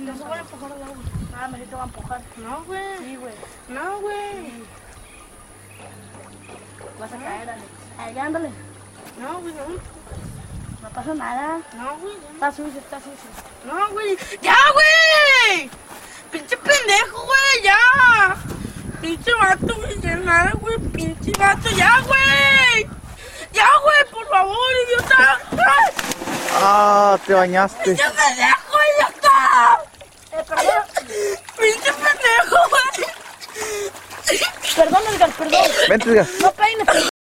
No se van a empujar al agua. Ah, me te va a empujar. No, güey. Sí, güey. No, güey. Vas a caer, Alex. Ahí, ándale. No, güey, no. No pasa nada. No, güey. Está sucio, está sucio. No, güey. ¡Ya, güey! ¡Pinche pendejo, güey! ¡Ya! ¡Pinche vato, güey! ¡Ya nada, güey! ¡Pinche vato! ¡Ya, güey! ¡Ya, güey! ¡Por favor, idiota! ¡Ay! Ah, te bañaste. ¡Pinche pendejo, idiota! Perdón. ¡Pinche pendejo, güey! Perdón, Edgar, perdón. Vente, Edgar. No peines, perdón.